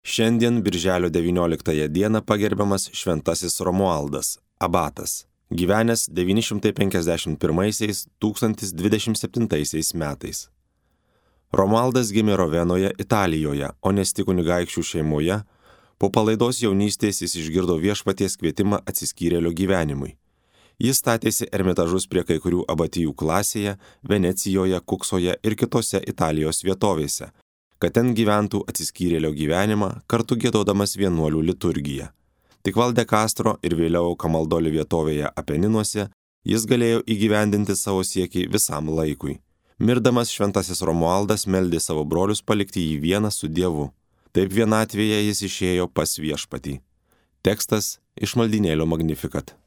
Šiandien birželio 19 dieną pagerbiamas šventasis Romualdas, abatas, gyvenęs 951–1027 metais. Romualdas gimė Rovenoje, Italijoje, Onesti kunigaikščių šeimoje. Po palaidos jaunystės jis išgirdo viešpaties kvietimą atsiskyrėlio gyvenimui. Jis statėsi ermitažus prie kai kurių abatijų Klasėje, Venecijoje, Kuksoje ir kitose Italijos vietovėse, kad ten gyventų atsiskyrėlio gyvenimą, kartu giedodamas vienuolių liturgiją. Tik Valde Castro ir vėliau Kamaldoli vietovėje Apeninuose jis galėjo įgyvendinti savo siekį visam laikui. Mirdamas šventasis Romualdas meldė savo brolius palikti jį vieną su Dievu. Taip vienatvėje jis išėjo pas viešpatį. Tekstas iš maldynėlio Magnificat.